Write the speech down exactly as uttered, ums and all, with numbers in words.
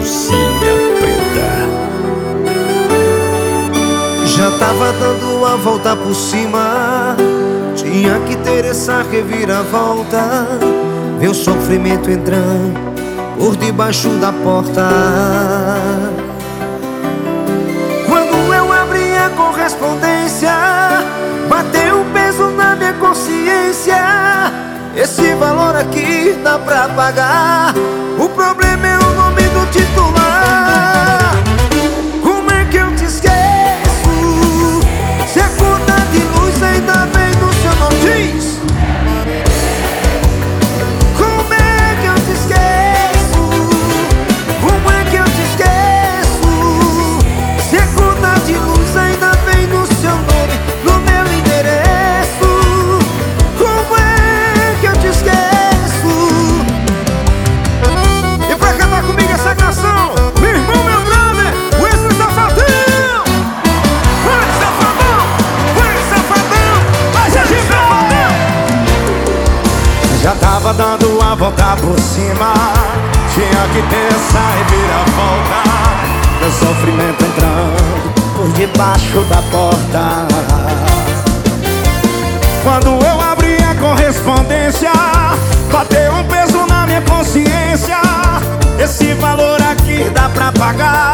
Calcinha Preta. Já tava dando a volta por cima, tinha que ter essa reviravolta. Ver o sofrimento entrando por debaixo da porta. Quando eu abri a correspondência, bateu um peso na minha consciência. Esse valor aqui dá pra pagar. O problema é o nome do titular. Como é que eu te esqueço se a conta de luz ainda vem no seu nome? Diz! Como é que eu te esqueço? Como é que eu te esqueço se a conta de luz ainda vem no seu nome, no meu endereço? Como é que eu te esqueço? E pra cantar comigo essa canção, meu irmão, meu brother, Wesley Safadão! Vai, Safadão! Vai, Safadão! Vai, Safadão! Já tava dando a volta por cima, tinha que ter essa reviravolta. Meu sofrimento entrando por debaixo da porta. Quando eu abri a correspondência, bateu um peso na minha consciência. Esse valor aqui dá pra pagar.